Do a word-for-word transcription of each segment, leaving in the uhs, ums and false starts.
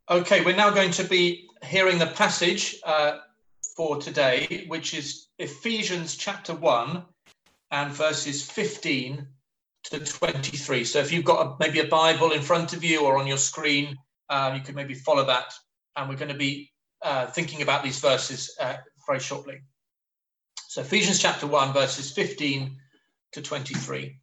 Okay, we're now going to be hearing the passage uh, for today, which is Ephesians chapter one and verses fifteen to twenty-three. So if you've got a, maybe a Bible in front of you or on your screen, uh, you could maybe follow that. And we're going to be uh, thinking about these verses uh, very shortly. So Ephesians chapter one, verses fifteen to twenty-three.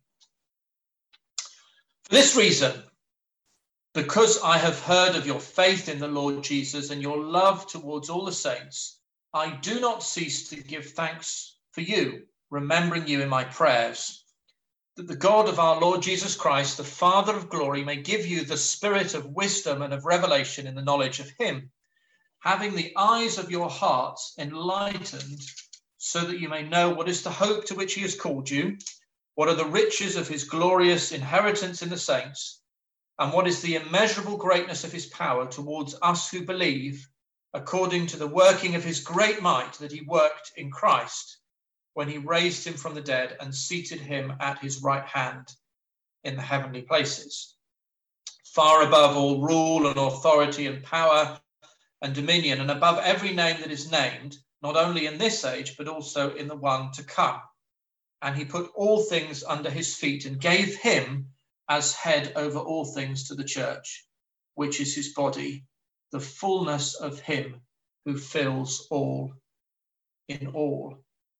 For this reason, because I have heard of your faith in the Lord Jesus and your love towards all the saints, I do not cease to give thanks for you, remembering you in my prayers, that the God of our Lord Jesus Christ, the Father of glory, may give you the spirit of wisdom and of revelation in the knowledge of him, having the eyes of your hearts enlightened, so that you may know what is the hope to which he has called you, what are the riches of his glorious inheritance in the saints, and what is the immeasurable greatness of his power towards us who believe, according to the working of his great might that he worked in Christ, when he raised him from the dead and seated him at his right hand in the heavenly places, far above all rule and authority and power and dominion, and above every name that is named, not only in this age, but also in the one to come. And he put all things under his feet and gave him as head over all things to the church, which is his body, the fullness of him who fills all in all.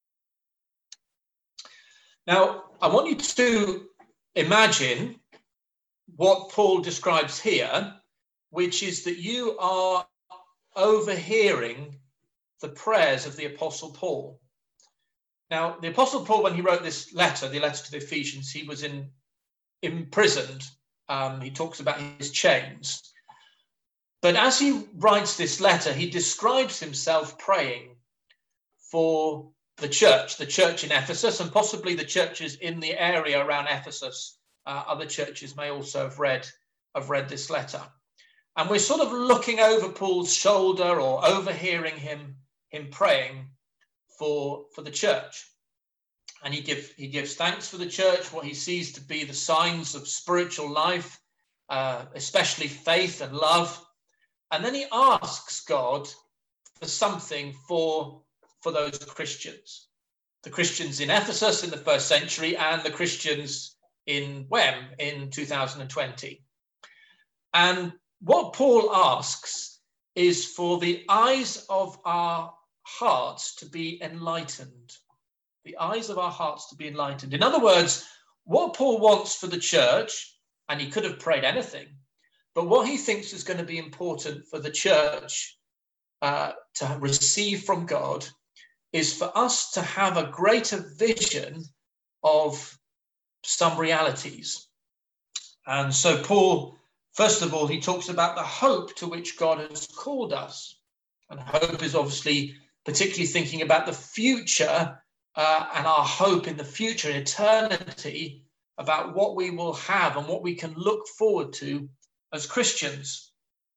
Now, I want you to imagine what Paul describes here, which is that you are overhearing the prayers of the Apostle Paul. Now, the Apostle Paul, when he wrote this letter, the letter to the Ephesians, he was in imprisoned. Um, he talks about his chains. But as he writes this letter, he describes himself praying for the church, the church in Ephesus, and possibly the churches in the area around Ephesus. Uh, other churches may also have read, have read this letter. And we're sort of looking over Paul's shoulder or overhearing him, him praying for, for the church. And he, give, he gives thanks for the church, what he sees to be the signs of spiritual life, uh, especially faith and love. And then he asks God for something for, for those Christians, the Christians in Ephesus in the first century and the Christians in W E M in two thousand twenty. And what Paul asks is for the eyes of our hearts to be enlightened. The eyes of our hearts to be enlightened. In other words, what Paul wants for the church, and he could have prayed anything, but what he thinks is going to be important for the church uh, to receive from God is for us to have a greater vision of some realities. And so Paul, first of all, he talks about the hope to which God has called us. And hope is obviously particularly thinking about the future Uh, and our hope in the future, in eternity, about what we will have and what we can look forward to as Christians.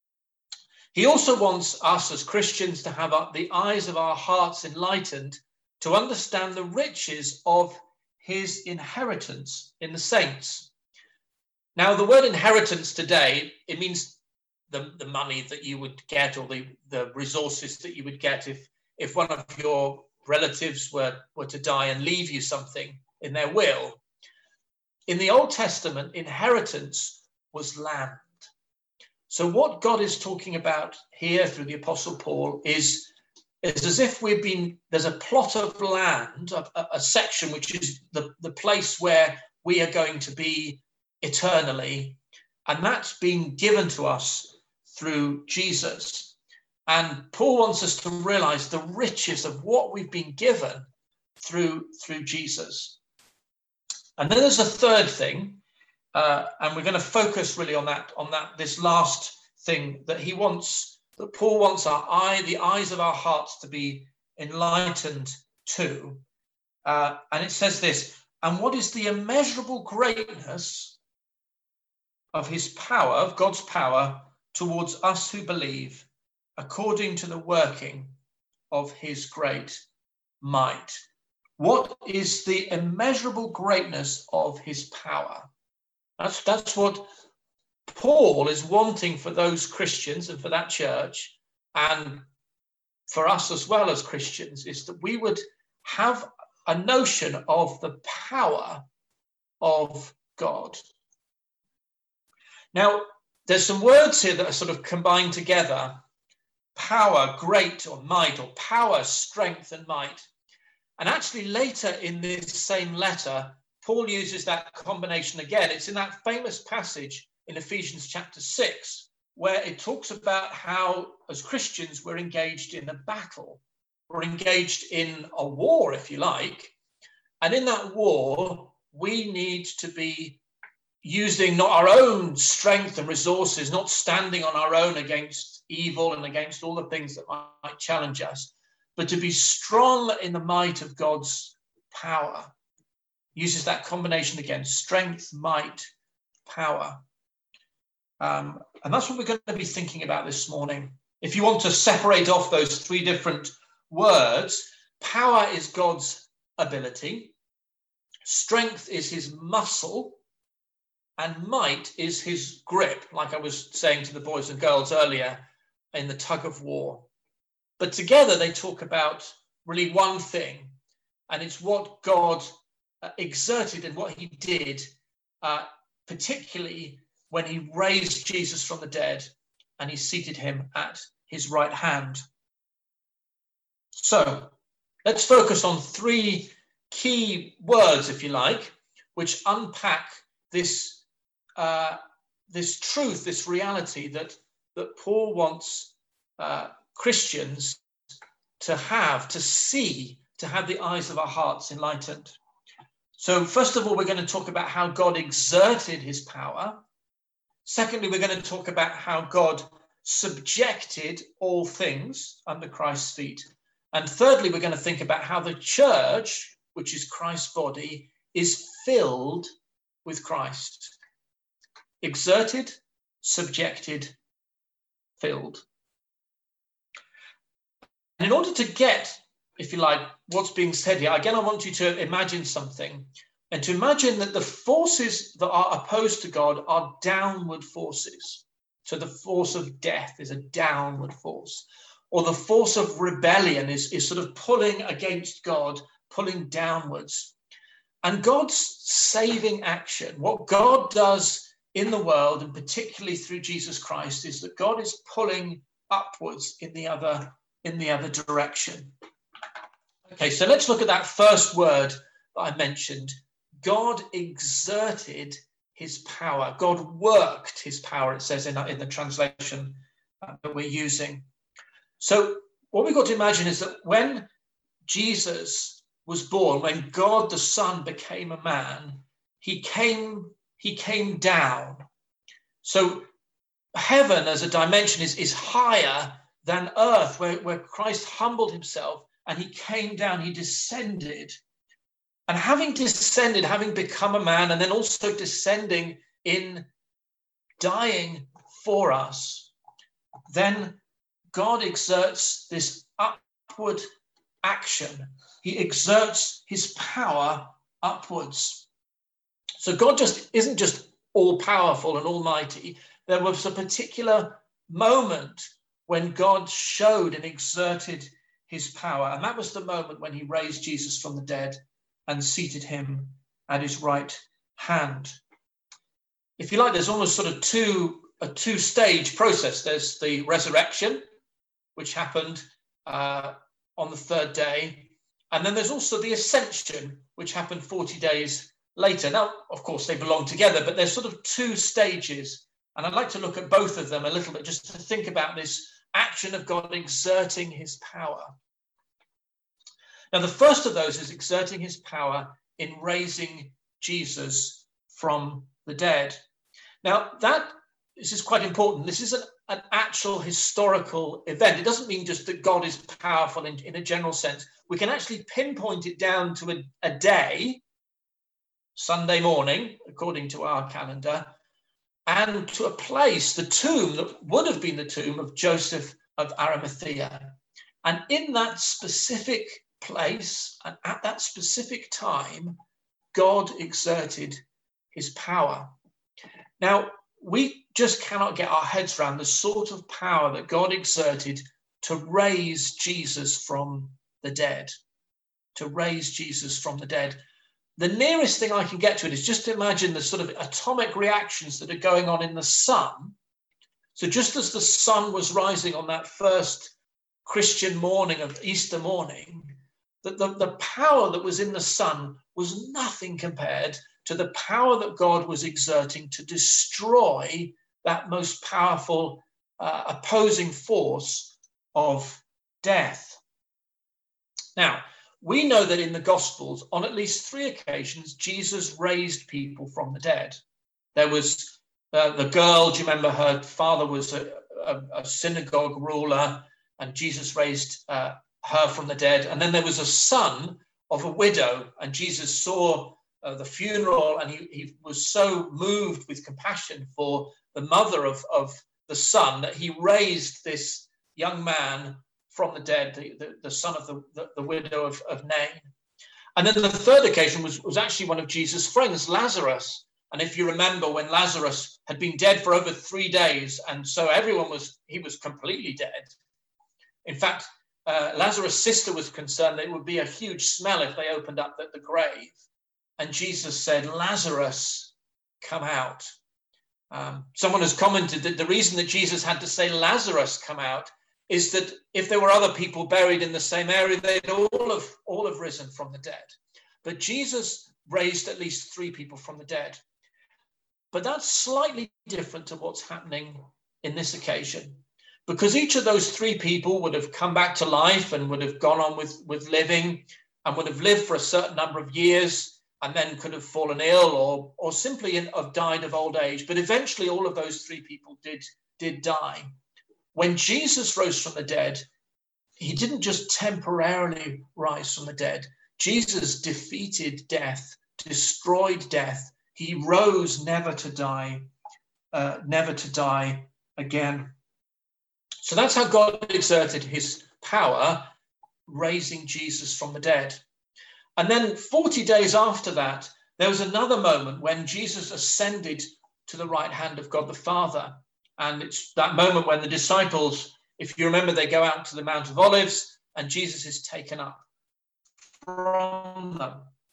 He also wants us as Christians to have the eyes of our hearts enlightened to understand the riches of his inheritance in the saints. Now, the word inheritance today, it means the, the money that you would get or the, the resources that you would get if, if one of your relatives were, were to die and leave you something in their will. In the Old Testament, inheritance was land. So what God is talking about here through the Apostle Paul is, is as if we've been, there's a plot of land, a, a section which is the, the place where we are going to be eternally, and that's been given to us through Jesus. And Paul wants us to realize the riches of what we've been given through, through Jesus. And then there's a third thing, uh, and we're going to focus really on that, on that, this last thing that he wants, that Paul wants our eye, the eyes of our hearts to be enlightened to. Uh, and it says this, and what is the immeasurable greatness of his power, of God's power towards us who believe, according to the working of his great might. What is the immeasurable greatness of his power? That's, that's what Paul is wanting for those Christians and for that church, and for us as well as Christians, is that we would have a notion of the power of God. Now, there's some words here that are sort of combined together: power, great or might, or power, strength and might. And actually later in this same letter, Paul uses that combination again. It's in that famous passage in Ephesians chapter six, where it talks about how, as Christians, we're engaged in a battle. We're engaged in a war, if you like. And in that war, we need to be using not our own strength and resources, not standing on our own against evil and against all the things that might challenge us, but to be strong in the might of God's power. Uses that combination again: strength, might, power. Um, and that's what we're going to be thinking about this morning. If you want to separate off those three different words, power is God's ability, strength is his muscle, and might is his grip, like I was saying to the boys and girls earlier in the tug of war. But together they talk about really one thing, and it's what God uh, exerted and what he did, uh, particularly when he raised Jesus from the dead and he seated him at his right hand. So let's focus on three key words, if you like, which unpack this, uh, this truth, this reality that, that Paul wants uh, Christians to have, to see, to have the eyes of our hearts enlightened. So first of all, we're going to talk about how God exerted his power. Secondly, we're going to talk about how God subjected all things under Christ's feet. And thirdly, we're going to think about how the church, which is Christ's body, is filled with Christ. Exerted, subjected, filled. And in order to get, if you like, what's being said here, again, I want you to imagine something, and to imagine that the forces that are opposed to God are downward forces. So the force of death is a downward force, or the force of rebellion is, is sort of pulling against God, pulling downwards. And God's saving action, what God does in the world, and particularly through Jesus Christ, is that God is pulling upwards in the other, in the other direction. Okay, so let's look at that first word that I mentioned. God exerted his power. God worked his power, it says in, in the translation uh, that we're using. So what we've got to imagine is that when Jesus was born, when God the Son became a man, he came, he came down. So heaven as a dimension is, is higher than earth, where, where Christ humbled himself and he came down, he descended. And having descended, having become a man, and then also descending in dying for us, then God exerts this upward action. He exerts his power upwards. So God just isn't just all powerful and almighty. There was a particular moment when God showed and exerted his power. And that was the moment when he raised Jesus from the dead and seated him at his right hand. If you like, there's almost sort of two, a two-stage process. There's the resurrection, which happened uh, on the third day. And then there's also the ascension, which happened forty days later. Now, of course, they belong together, but there's sort of two stages. And I'd like to look at both of them a little bit, just to think about this action of God exerting his power. Now, the first of those is exerting his power in raising Jesus from the dead. Now, that this is quite important. This is an, an actual historical event. It doesn't mean just that God is powerful in, in a general sense. We can actually pinpoint it down to a, a day, Sunday morning, according to our calendar, and to a place, the tomb that would have been the tomb of Joseph of Arimathea. And in that specific place and at that specific time, God exerted his power. Now, we just cannot get our heads around the sort of power that God exerted to raise Jesus from the dead, to raise Jesus from the dead. The nearest thing I can get to it is just to imagine the sort of atomic reactions that are going on in the sun. So just as the sun was rising on that first Christian morning of Easter morning, that the, the power that was in the sun was nothing compared to the power that God was exerting to destroy that most powerful uh, opposing force of death. Now, we know that in the Gospels, on at least three occasions, Jesus raised people from the dead. There was uh, the girl, do you remember her father was a, a, a synagogue ruler, and Jesus raised uh, her from the dead. And then there was a son of a widow, and Jesus saw uh, the funeral, and he, he was so moved with compassion for the mother of, of the son that he raised this young man from the dead, the, the, the son of the, the, the widow of, of Nain. And then the third occasion was, was actually one of Jesus' friends, Lazarus. And if you remember, when Lazarus had been dead for over three days, and so everyone was, he was completely dead. In fact, uh, Lazarus' sister was concerned that it would be a huge smell if they opened up the, the grave. And Jesus said, Lazarus, come out. Um, someone has commented that the reason that Jesus had to say Lazarus come out is that if there were other people buried in the same area, they'd all have, all have risen from the dead. But Jesus raised at least three people from the dead. But that's slightly different to what's happening in this occasion, because each of those three people would have come back to life and would have gone on with, with living and would have lived for a certain number of years and then could have fallen ill or, or simply in, have died of old age. But eventually all of those three people did, did die. When Jesus rose from the dead, he didn't just temporarily rise from the dead. Jesus defeated death, destroyed death. He rose never to die, uh, never to die again. So that's how God exerted his power, raising Jesus from the dead. And then forty days after that, there was another moment when Jesus ascended to the right hand of God the Father. And it's that moment when the disciples, if you remember, they go out to the Mount of Olives and Jesus is taken up from them.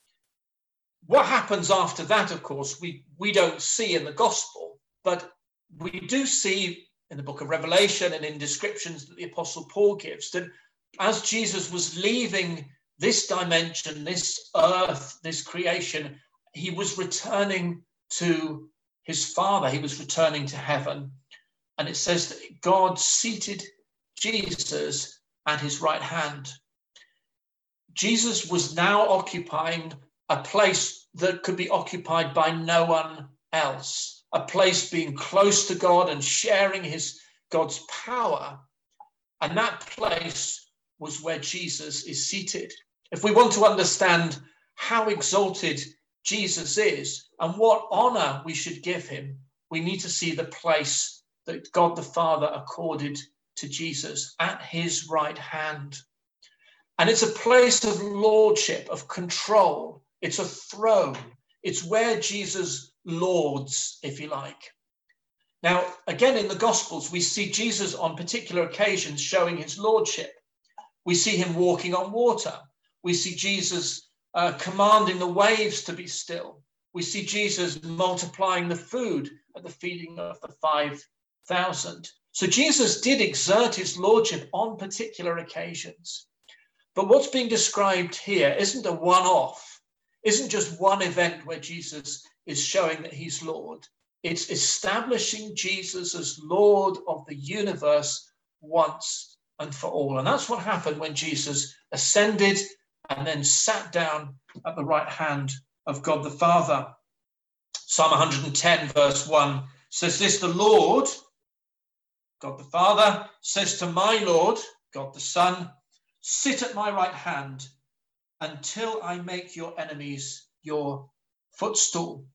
What happens after that, of course, we, we don't see in the gospel, but we do see in the book of Revelation and in descriptions that the Apostle Paul gives, that as Jesus was leaving this dimension, this earth, this creation, he was returning to his Father. He was returning to heaven. And it says that God seated Jesus at his right hand. Jesus was now occupying a place that could be occupied by no one else, a place being close to God and sharing his God's power. And that place was where Jesus is seated. If we want to understand how exalted Jesus is and what honor we should give him, we need to see the place that God the Father accorded to Jesus at his right hand. And it's a place of lordship, of control. It's a throne. It's where Jesus lords, if you like. Now, again, in the Gospels, we see Jesus on particular occasions showing his lordship. We see him walking on water. We see Jesus uh, commanding the waves to be still. We see Jesus multiplying the food at the feeding of the five thousand. So Jesus did exert his lordship on particular occasions. But what's being described here isn't a one-off, isn't just one event where Jesus is showing that he's Lord. It's establishing Jesus as Lord of the universe once and for all. And that's what happened when Jesus ascended and then sat down at the right hand of God the Father. Psalm one hundred ten verse one says this: the Lord, God the Father, says to my Lord, God the Son, sit at my right hand until I make your enemies your footstool.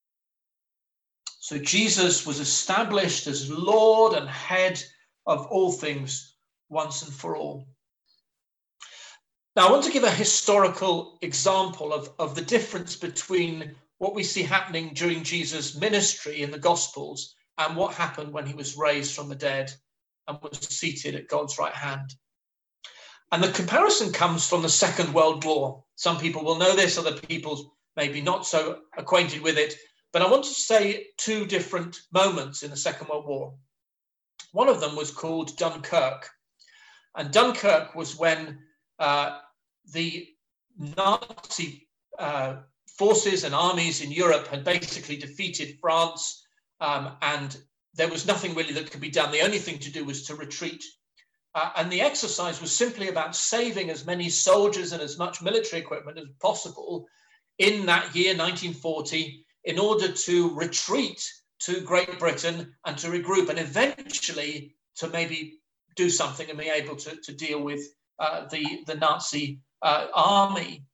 So Jesus was established as Lord and head of all things once and for all. Now, I want to give a historical example of, of the difference between what we see happening during Jesus' ministry in the Gospels and what happened when he was raised from the dead and was seated at God's right hand. And the comparison comes from the Second World War. Some people will know this, other people maybe not so acquainted with it. But I want to say two different moments in the Second World War. One of them was called Dunkirk. And Dunkirk was when uh, the Nazi uh, forces and armies in Europe had basically defeated France, um, and there was nothing really that could be done. The only thing to do was to retreat. Uh, and the exercise was simply about saving as many soldiers and as much military equipment as possible in that year, nineteen forty, in order to retreat to Great Britain and to regroup and eventually to maybe do something and be able to, to deal with uh, the, the Nazi uh, army.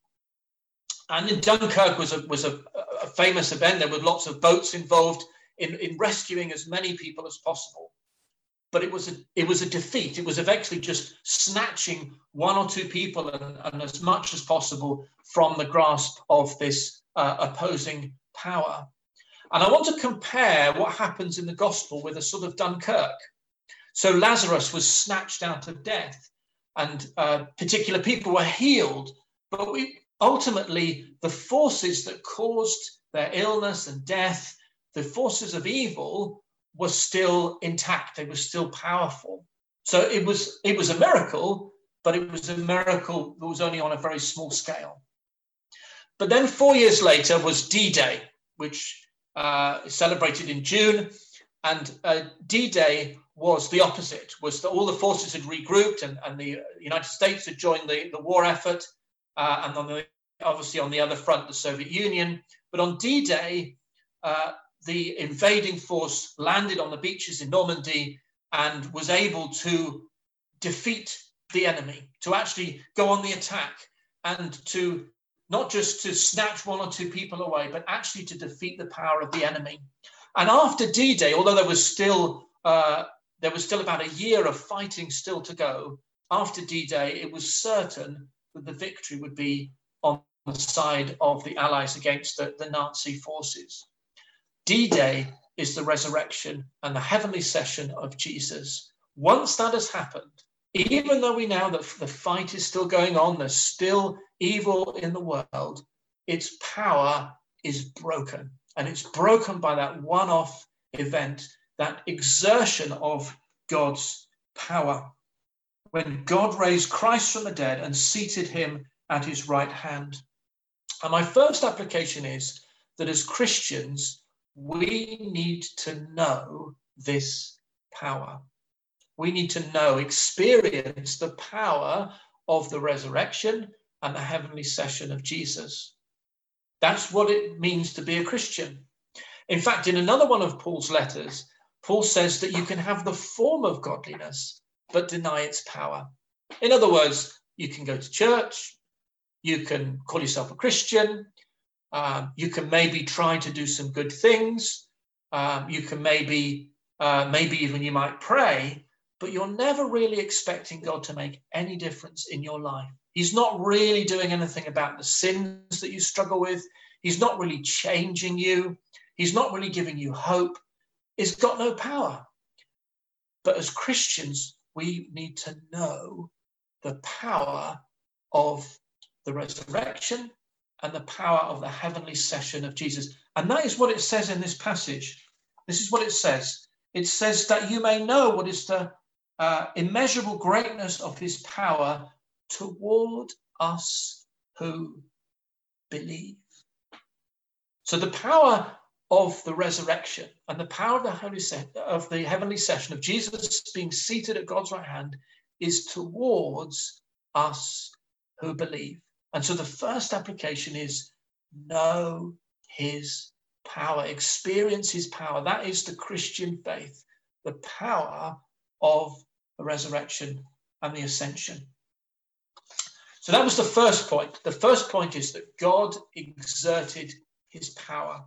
And in Dunkirk was a, was a, a famous event. There were lots of boats involved in, in rescuing as many people as possible. But it was a, it was a defeat. It was eventually just snatching one or two people and, and as much as possible from the grasp of this uh, opposing power. And I want to compare what happens in the gospel with a sort of Dunkirk. So Lazarus was snatched out of death, and uh, particular people were healed. But we, ultimately, the forces that caused their illness and death, the forces of evil, were still intact. They were still powerful. So it was, it was a miracle, but it was a miracle that was only on a very small scale. But then four years later was D-Day, which uh, is celebrated in June. And uh, D-Day was the opposite, was that all the forces had regrouped and, and the United States had joined the, the war effort. Uh, and on the, obviously on the other front, the Soviet Union. But on D-Day, uh, the invading force landed on the beaches in Normandy and was able to defeat the enemy, to actually go on the attack and to not just to snatch one or two people away, but actually to defeat the power of the enemy. And after D-Day, although there was still uh, there was still about a year of fighting still to go, after D-Day, it was certain that the victory would be on the side of the Allies against the, the Nazi forces. D-Day is the resurrection and the heavenly session of Jesus. Once that has happened, even though we know that the fight is still going on, there's still evil in the world, its power is broken. And it's broken by that one-off event, that exertion of God's power. When God raised Christ from the dead and seated him at his right hand. And my first application is that as Christians, we need to know this power. We need to know, experience the power of the resurrection and the heavenly session of Jesus. That's what it means to be a Christian. In fact, in another one of Paul's letters, Paul says that you can have the form of godliness, but deny its power. In other words, you can go to church, you can call yourself a Christian, um, you can maybe try to do some good things, um, you can maybe, uh, maybe even you might pray, but you're never really expecting God to make any difference in your life. He's not really doing anything about the sins that you struggle with. He's not really changing you. He's not really giving you hope. He's got no power. But as Christians, we need to know the power of the resurrection and the power of the heavenly session of Jesus. And that is what it says in this passage. This is what it says. It says that you may know what is the uh, immeasurable greatness of his power toward us who believe. So the power of the resurrection and the power of the holy se- of the heavenly session of Jesus being seated at God's right hand is towards us who believe. And so the first application is know his power, experience his power. That is the Christian faith, the power of the resurrection and the ascension. So that was the first point. The first point is that God exerted his power.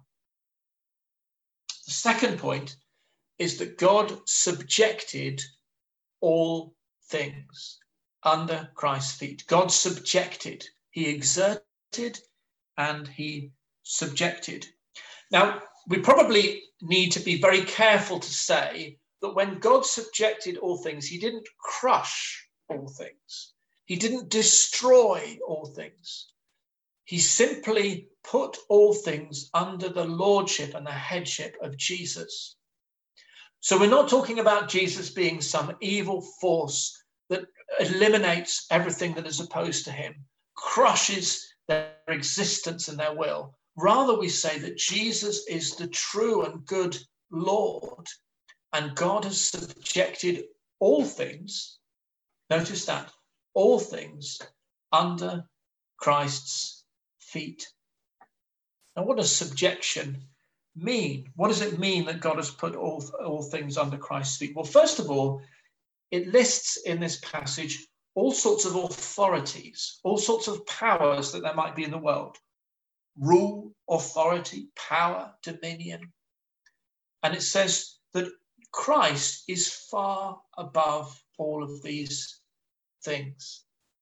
The second point is that God subjected all things under Christ's feet. God subjected. He exerted and he subjected. Now, we probably need to be very careful to say that when God subjected all things, he didn't crush all things. He didn't destroy all things. He simply put all things under the lordship and the headship of Jesus. So we're not talking about Jesus being some evil force that eliminates everything that is opposed to him, crushes their existence and their will. Rather, we say that Jesus is the true and good Lord, and God has subjected all things, notice that, all things under Christ's feet. Now, what does subjection mean? What does it mean that God has put all, all things under Christ's feet? Well, first of all, it lists in this passage all sorts of authorities, all sorts of powers that there might be in the world. Rule, authority, power, dominion. And it says that Christ is far above all of these things.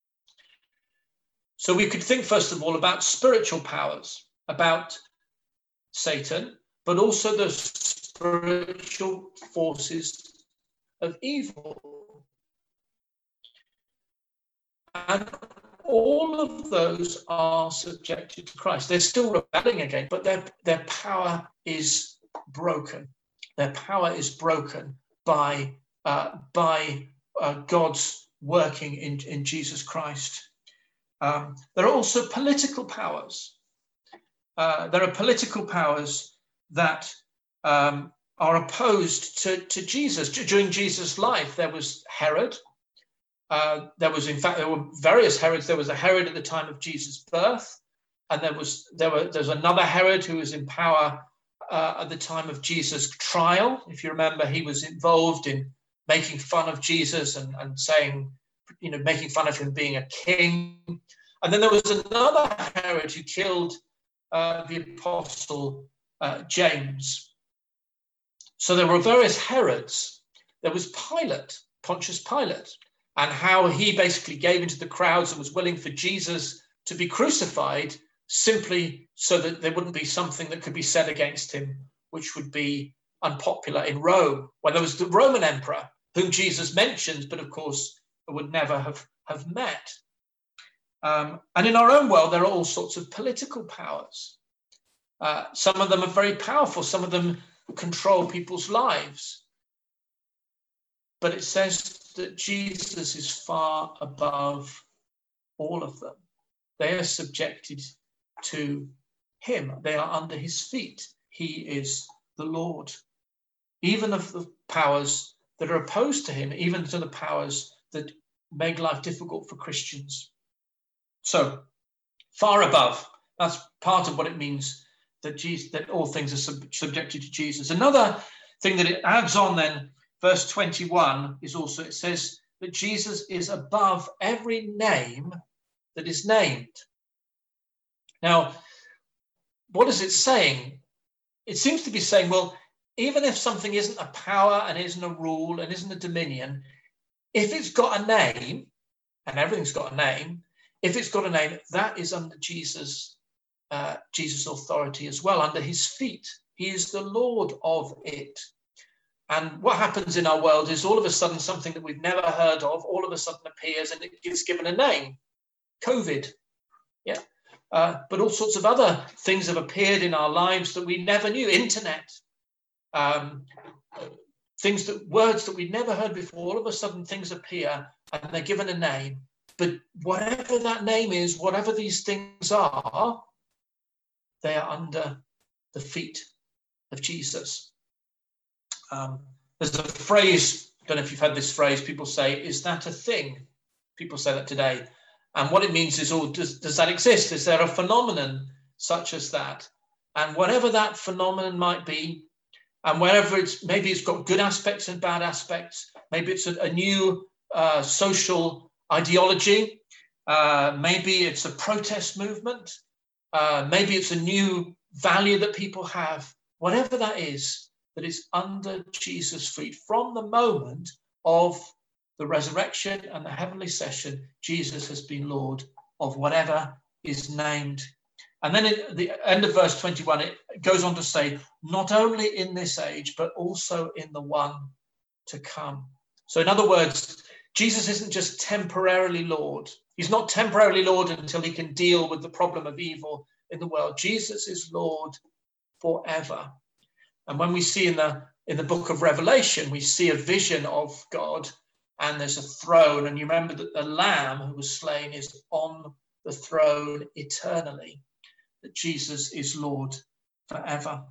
So we could think, first of all, about spiritual powers, about Satan, but also the spiritual forces of evil. And all of those are subjected to Christ. They're still rebelling again, but their, their power is broken. Their power is broken by, uh, by uh, God's working in, in Jesus Christ. Um, there are also political powers. Uh, there are political powers that um, are opposed to, to Jesus. During Jesus' life, there was Herod. Uh, there was, in fact, there were various Herods. There was a Herod at the time of Jesus' birth, and there was there were there's another Herod who was in power uh, at the time of Jesus' trial. If you remember, he was involved in making fun of Jesus and, and saying, you know, making fun of him being a king. And then there was another Herod who killed uh, the apostle uh, James. So there were various Herods. There was Pilate, Pontius Pilate, and how he basically gave into the crowds and was willing for Jesus to be crucified simply so that there wouldn't be something that could be said against him, which would be unpopular in Rome, when there was the Roman emperor, whom Jesus mentions, but of course would never have, have met. Um, and in our own world, there are all sorts of political powers. Uh, some of them are very powerful. Some of them control people's lives. But it says that Jesus is far above all of them. They are subjected to him. They are under his feet. He is the Lord. Even of the powers that are opposed to him, even to the powers that make life difficult for Christians. So, far above. That's part of what it means that Jesus, that all things are sub- subjected to Jesus. Another thing that it adds on then, verse twenty-one, is also, it says that Jesus is above every name that is named. Now, what is it saying? It seems to be saying, well, even if something isn't a power and isn't a rule and isn't a dominion, if it's got a name, and everything's got a name, if it's got a name, that is under Jesus, uh, Jesus' authority as well, under his feet. He is the Lord of it. And what happens in our world is all of a sudden something that we've never heard of, all of a sudden appears and it gets given a name. COVID. Yeah. Uh, but all sorts of other things have appeared in our lives that we never knew. Internet. Um, things that, words that we'd never heard before, all of a sudden things appear and they're given a name. But whatever that name is, whatever these things are, they are under the feet of Jesus. Um, there's a phrase, I don't know if you've heard this phrase, people say, is that a thing? People say that today. And what it means is, oh, does, does that exist? Is there a phenomenon such as that? And whatever that phenomenon might be, and wherever it's, maybe it's got good aspects and bad aspects, maybe it's a, a new uh, social ideology, uh, maybe it's a protest movement, uh, maybe it's a new value that people have, whatever that is, that is under Jesus' feet. From the moment of the resurrection and the heavenly session, Jesus has been Lord of whatever is named. And then at the end of verse twenty-one, it goes on to say, not only in this age, but also in the one to come. So in other words, Jesus isn't just temporarily Lord. He's not temporarily Lord until he can deal with the problem of evil in the world. Jesus is Lord forever. And when we see in the in the book of Revelation, we see a vision of God, and there's a throne. And you remember that the Lamb who was slain is on the throne eternally, that Jesus is Lord forever.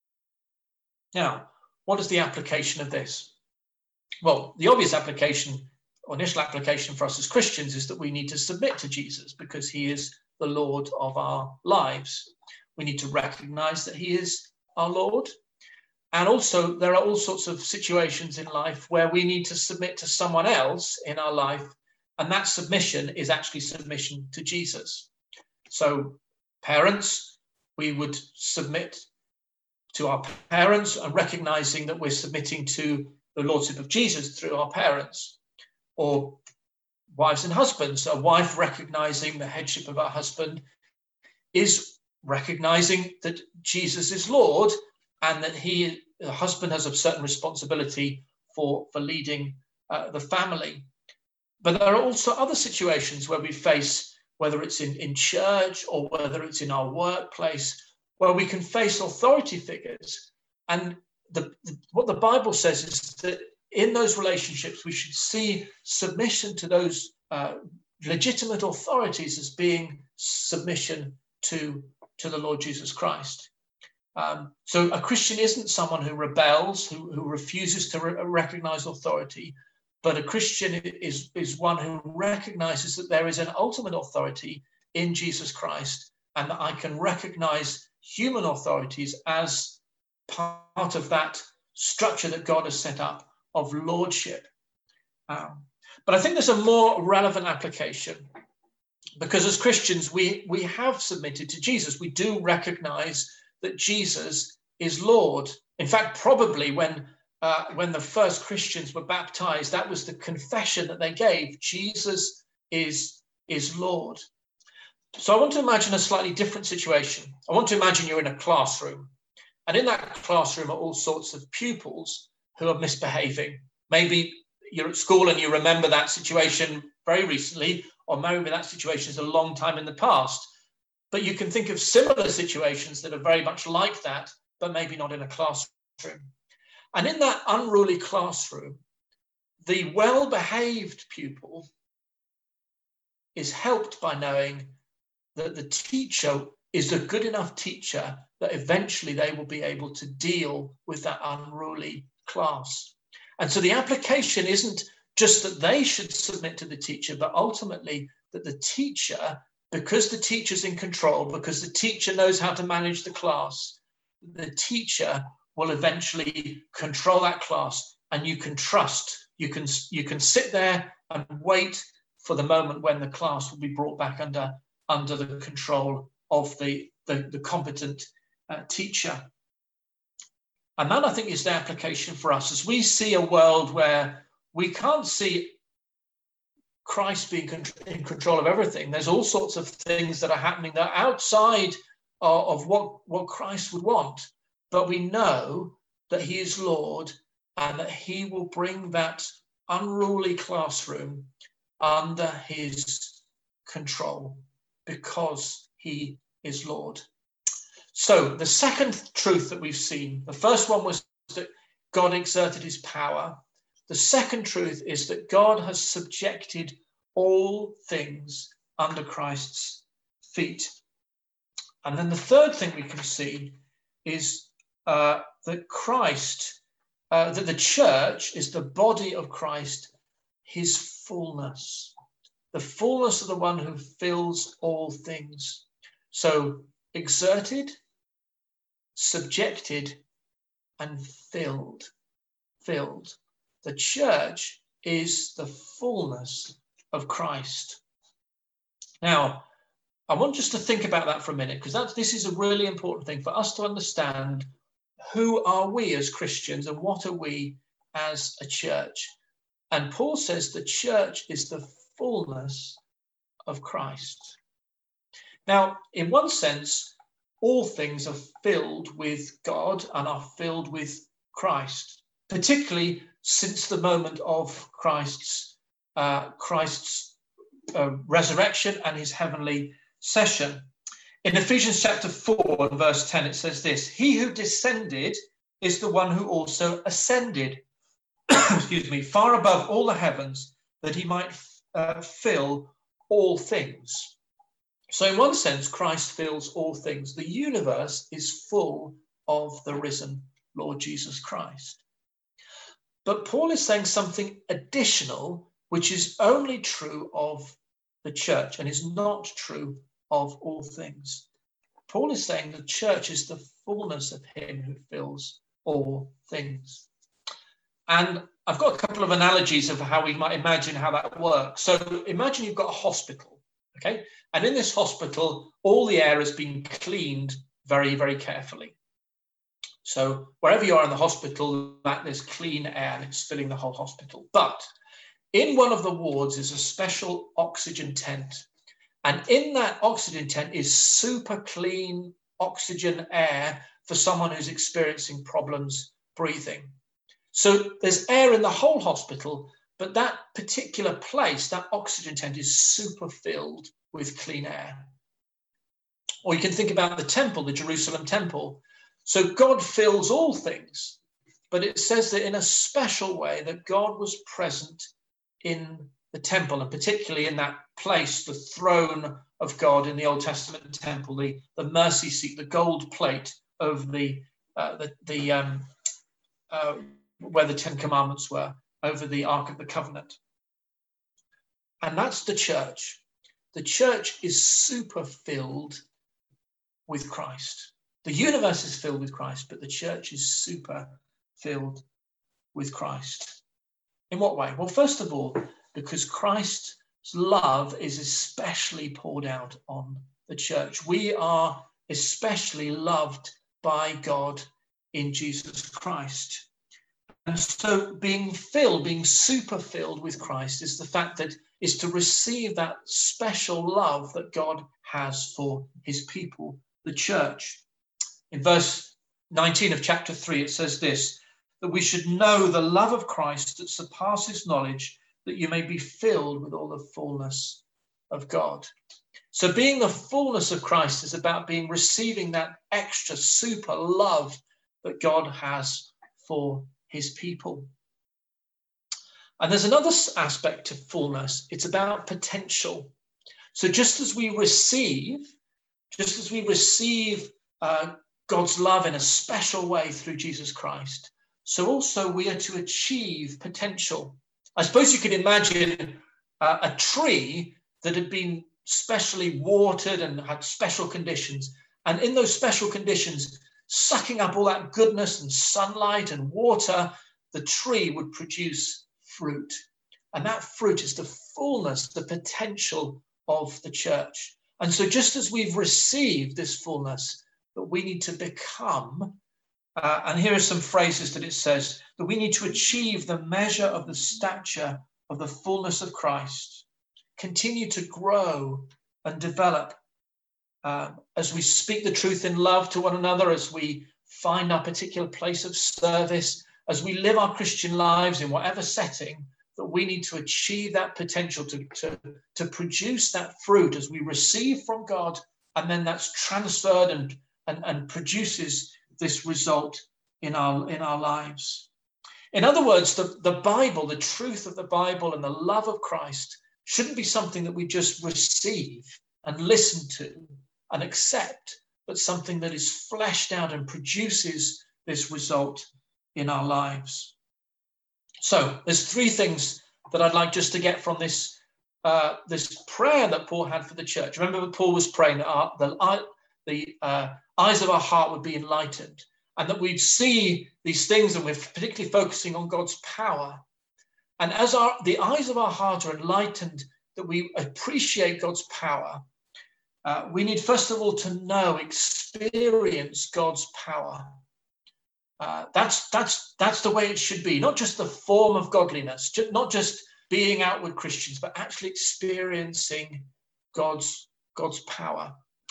Now, what is the application of this? Well, the obvious application, or initial application for us as Christians, is that we need to submit to Jesus because he is the Lord of our lives. We need to recognize that he is our Lord. And also, there are all sorts of situations in life where we need to submit to someone else in our life, and that submission is actually submission to Jesus. So, parents, we would submit to our parents and recognizing that we're submitting to the Lordship of Jesus through our parents. Or wives and husbands, a wife recognizing the headship of her husband is recognizing that Jesus is Lord, and that he, the husband, has a certain responsibility for, for leading uh, the family. But there are also other situations where we face, whether it's in, in church or whether it's in our workplace, where we can face authority figures. And the, the, what the Bible says is that in those relationships, we should see submission to those uh, legitimate authorities as being submission to, to the Lord Jesus Christ. Um, so a Christian isn't someone who rebels, who, who refuses to re- recognize authority, but a Christian is, is one who recognizes that there is an ultimate authority in Jesus Christ, and that I can recognize human authorities as part of that structure that God has set up of lordship. Um, but I think there's a more relevant application, because as Christians, we, we have submitted to Jesus. We do recognize that Jesus is Lord. In fact, probably when uh, when the first Christians were baptized, that was the confession that they gave. Jesus is, is Lord. So I want to imagine a slightly different situation. I want to imagine you're in a classroom, and in that classroom are all sorts of pupils who are misbehaving. Maybe you're at school and you remember that situation very recently, or maybe that situation is a long time in the past. But you can think of similar situations that are very much like that, but maybe not in a classroom. And in that unruly classroom, the well-behaved pupil is helped by knowing that the teacher is a good enough teacher that eventually they will be able to deal with that unruly class. And so the application isn't just that they should submit to the teacher, but ultimately that the teacher, because the teacher's in control, because the teacher knows how to manage the class, the teacher will eventually control that class, and you can trust, you can, you can sit there and wait for the moment when the class will be brought back under, under the control of the, the, the competent uh, teacher. And that, I think, is the application for us. As we see a world where we can't see Christ being in control of everything, there's all sorts of things that are happening that are outside of what, what Christ would want. But we know that he is Lord, and that he will bring that unruly classroom under his control because he is Lord. So the second truth that we've seen, the first one was that God exerted his power. The second truth is that God has subjected all things under Christ's feet. And then the third thing we can see is uh, that Christ, uh, that the church is the body of Christ, his fullness, the fullness of the one who fills all things. So exerted, subjected, and filled, filled. The church is the fullness of Christ. Now, I want just to think about that for a minute, because that's this is a really important thing for us to understand. Who are we as Christians, and what are we as a church? And Paul says the church is the fullness of Christ. Now, in one sense, all things are filled with God and are filled with Christ, particularly since the moment of Christ's uh, Christ's uh, resurrection and his heavenly session. In Ephesians chapter four and verse ten, it says this: "He who descended is the one who also ascended, excuse me, far above all the heavens, that he might uh, fill all things." So in one sense, Christ fills all things. The universe is full of the risen Lord Jesus Christ. But Paul is saying something additional, which is only true of the church and is not true of all things. Paul is saying the church is the fullness of him who fills all things. And I've got a couple of analogies of how we might imagine how that works. So imagine you've got a hospital, okay? And in this hospital, all the air has been cleaned very, very carefully. So wherever you are in the hospital, there's clean air and it's filling the whole hospital. But in one of the wards is a special oxygen tent. And in that oxygen tent is super clean oxygen air for someone who's experiencing problems breathing. So there's air in the whole hospital, but that particular place, that oxygen tent, is super filled with clean air. Or you can think about the temple, the Jerusalem temple. So God fills all things, but it says that in a special way that God was present in the temple, and particularly in that place, the throne of God in the Old Testament temple, the, the mercy seat, the gold plate over the, uh, the, the um, uh, where the Ten Commandments were, over the Ark of the Covenant. And that's the church. The church is super filled with Christ. The universe is filled with Christ, but the church is super filled with Christ. In what way? Well, first of all, because Christ's love is especially poured out on the church. We are especially loved by God in Jesus Christ. And so being filled, being super filled with Christ is the fact that is to receive that special love that God has for his people, the church. In verse nineteen of chapter three, it says this, that we should know the love of Christ that surpasses knowledge, that you may be filled with all the fullness of God. So being the fullness of Christ is about being receiving that extra super love that God has for his people. And there's another aspect to fullness. It's about potential. So just as we receive, just as we receive uh, God's love in a special way through Jesus Christ, so also we are to achieve potential. I suppose you could imagine uh, a tree that had been specially watered and had special conditions. And in those special conditions, sucking up all that goodness and sunlight and water, the tree would produce fruit. And that fruit is the fullness, the potential of the church. And so just as we've received this fullness, that we need to become, uh, and here are some phrases that it says, that we need to achieve the measure of the stature of the fullness of Christ, continue to grow and develop uh, as we speak the truth in love to one another, as we find our particular place of service, as we live our Christian lives in whatever setting, that we need to achieve that potential to, to, to produce that fruit as we receive from God, and then that's transferred and, and, and produces this result in our, in our lives. In other words, the, the Bible, the truth of the Bible and the love of Christ shouldn't be something that we just receive and listen to and accept, but something that is fleshed out and produces this result in our lives. So there's three things that I'd like just to get from this, uh, this prayer that Paul had for the church. Remember that Paul was praying that our, the, the uh, eyes of our heart would be enlightened, and that we'd see these things, and we're particularly focusing on God's power. And as our, the eyes of our heart are enlightened, that we appreciate God's power, uh, we need first of all to know, experience God's power. Uh, that's, that's, that's the way it should be, not just the form of godliness, not just being outward Christians, but actually experiencing God's, God's power.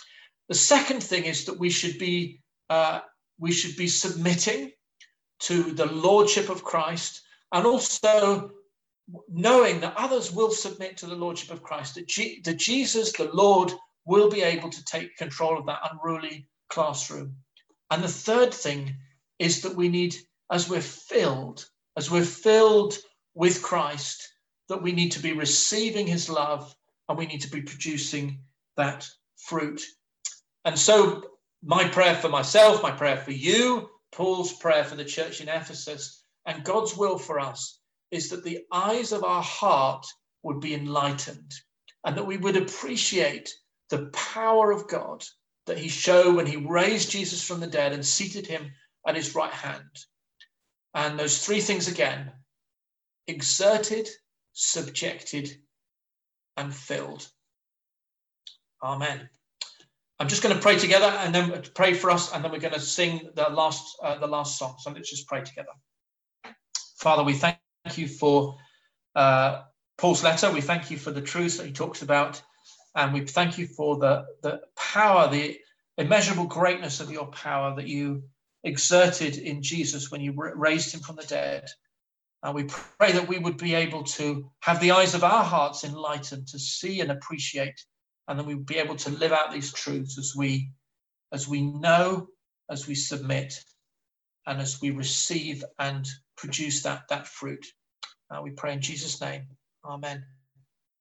The second thing is that we should be uh, we should be submitting to the lordship of Christ, and also knowing that others will submit to the lordship of Christ, that, G- that Jesus, the Lord, will be able to take control of that unruly classroom. And the third thing is that we need, as we're filled, as we're filled with Christ, that we need to be receiving his love, and we need to be producing that fruit. And so my prayer for myself, my prayer for you, Paul's prayer for the church in Ephesus, and God's will for us is that the eyes of our heart would be enlightened, and that we would appreciate the power of God that he showed when he raised Jesus from the dead and seated him at his right hand. And those three things again: exerted, subjected, and filled. Amen. I'm just going to pray together, and then pray for us, and then we're going to sing the last uh, the last song. So let's just pray together. Father, we thank you for uh, Paul's letter. We thank you for the truths that he talks about, and we thank you for the the power, the immeasurable greatness of your power that you exerted in Jesus when you raised him from the dead. And we pray that we would be able to have the eyes of our hearts enlightened to see and appreciate, and then we would be able to live out these truths as we as we know, as we submit, and as we receive and produce that, that fruit. Uh, we pray in Jesus' name. Amen.